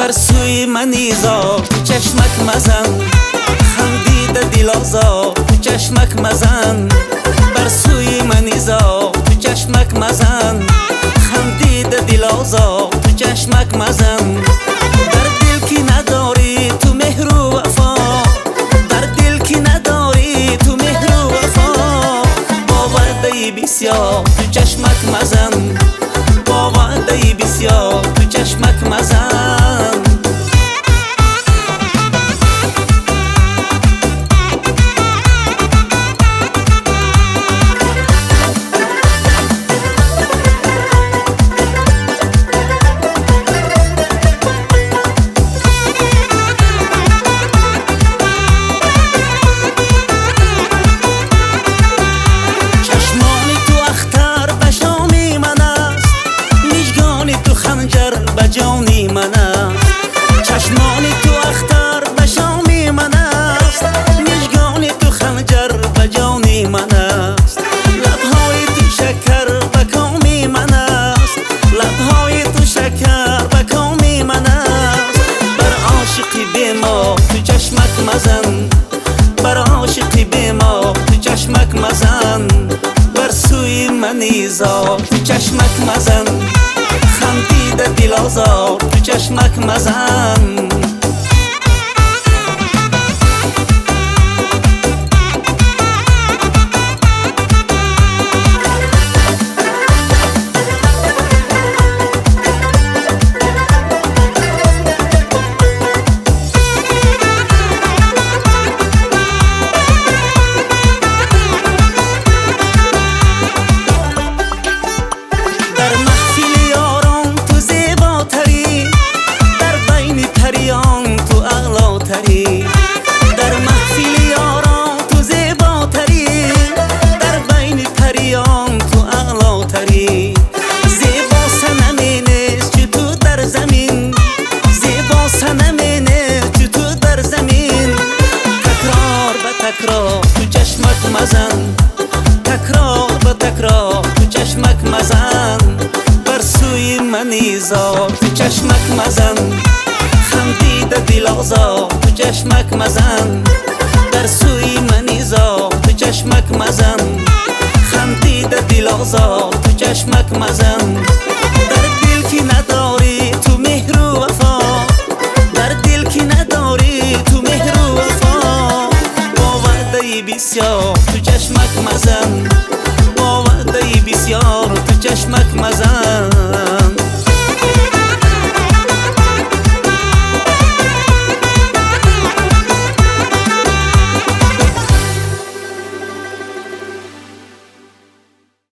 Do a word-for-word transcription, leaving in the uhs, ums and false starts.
بر سوی من ایزا تو چشمک مزن، خندیده دل آزار تو چشمک مزن. بر سوی من ایزا تو چشمک مزن، خندیده دل آزار تو چشمک مزن. در دل کی نداری تو مهر و وفا، در دل کی نداری تو مهر و وفا. با وعده بسیار تو چشمک مزن، با وعده بسیار تو چشمک مزن. جانی من است چشمانی تو اختر به شامی من است، مژگانی تو خنجر به جانی من است. لبهای تو شکر به کامی من است، لبهای تو شکر به کامی من است. بر عاشقی بی ما تو چشمک مزن، بر عاشقی بی ما تو چشمک مزن. بر سوی من ایزا تو چشمک مزن، خندیده دل آزار تو چشمک مزن. در محفل یاران تو زیباتری، در بین پریان تو اعلاتری. زیبا صنمی نیست چه تو در زمین، زیبا صنمی نیست چه تو در زمین. تکرار به تکرار تو چشمک مزن، تکرار به تکرار تو چشمک مزن. بر سوی من ایزا تو چشمک مزن، خندیده دل آزار تو چشمک مزن. در سوی من ایزا تو چشمک مزن، خندیده دل آزار تو چشمک مزن. در دل کی نداری تو مهر و وفا، در دل کی نداری تو مهر و وفا. با وعده بسیار تو چشمک مزن، با وعده بسیار تو چشمک مزن.